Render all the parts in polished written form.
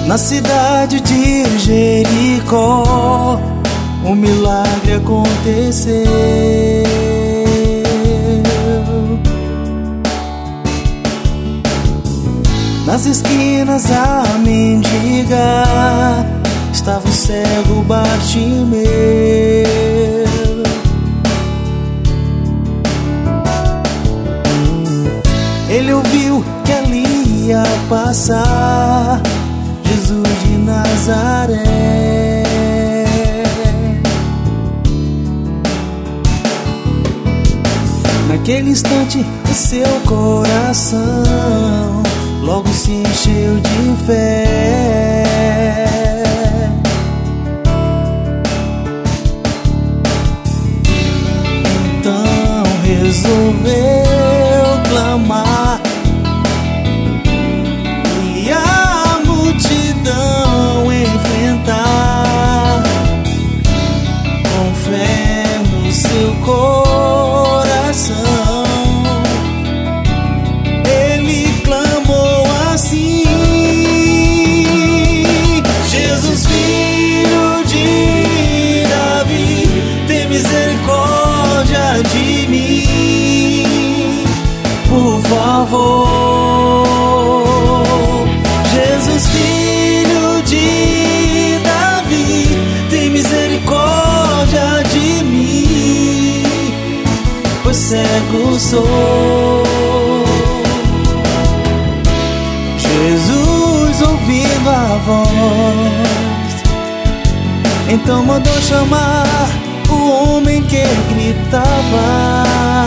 Na cidade de Jericó, um milagre aconteceu. Nas esquinas a mendigar estava o cego Bartimeu. Ele ouviu que ali ia passar Jesus de Nazaré. Naquele instante o seu coração logo se encheu de fé. Então resolveu clamar e a multidão enfrentar, com fé no seu coração. Ele clamou assim: Jesus, filho de Davi, tem misericórdia de mim, por favor. Jesus, filho de Davi, tem misericórdia de mim, pois cego sou. Jesus, ouvindo a voz, então mandou chamar o homem que gritava.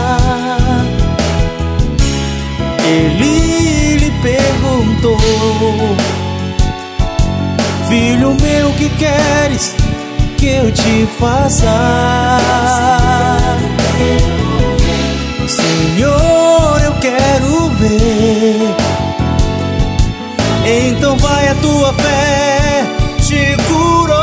Ele lhe perguntou: filho meu, que queres que eu te faça? Senhor, eu quero ver. Então vai, a tua fé te curou.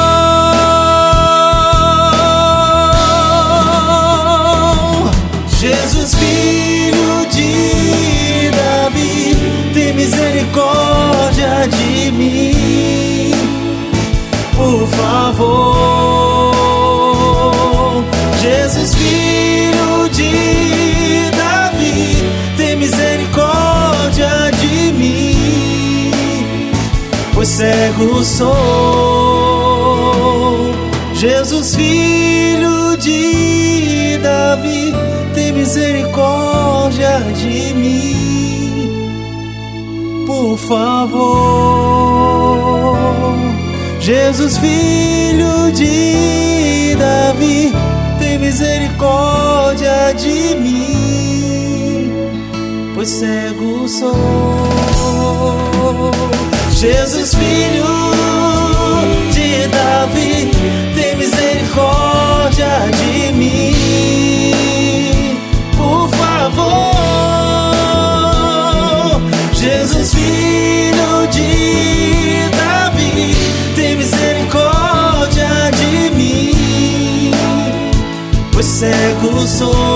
Jesus, filho de Davi, tem misericórdia de mim, por favor. Jesus, filho de Davi, tem misericórdia de mim, pois cego sou. Jesus, filho de Davi, tem misericórdia de mim, por favor. Jesus, filho de Davi, tem misericórdia de mim, pois cego sou. Jesus, filho de Davi, tem misericórdia de mim, por favor. Jesus, filho de Davi, tem misericórdia de mim, pois cego sou.